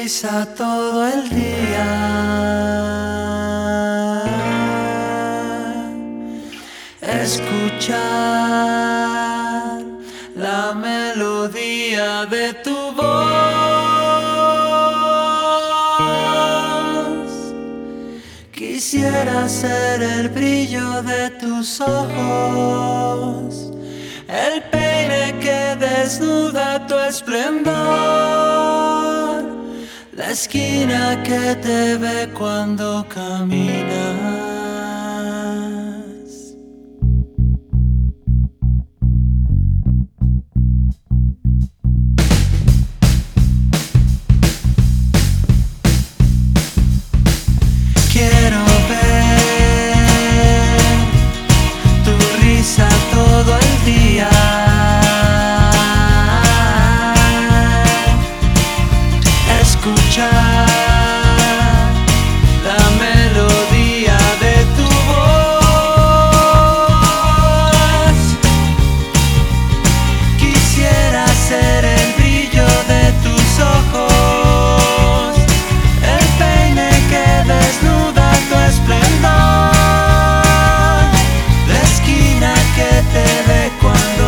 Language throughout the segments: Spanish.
risa todo el día. Escuchar la melodía de tu voz. Quisiera ser el brillo de tus ojos, el peine que desnuda tu esplendor, la esquina que te ve cuando caminas. Quiero ver tu risa todo el día. Escuchar la melodía de tu voz. Quisiera ser el brillo de tus ojos, el peine que desnuda tu esplendor, la esquina que te ve cuando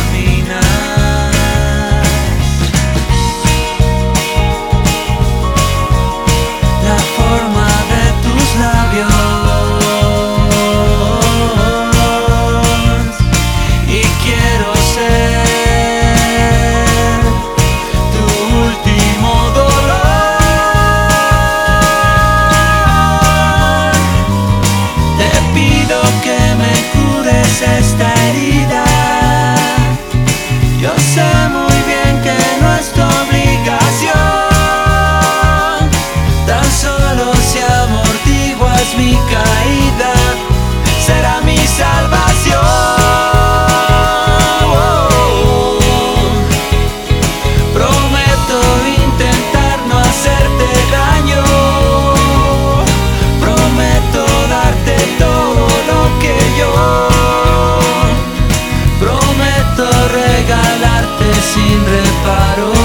caminas, la forma de tus labios, y quiero ser tu último dolor. Te pido que me cures esta herida. Yo sé muy bien que no es tu obligación, tan solo si amortiguas mi caída, será mi salvación. Prometo intentar no hacerte daño, prometo darte todo lo que yo, prometo regalarte sin reparo.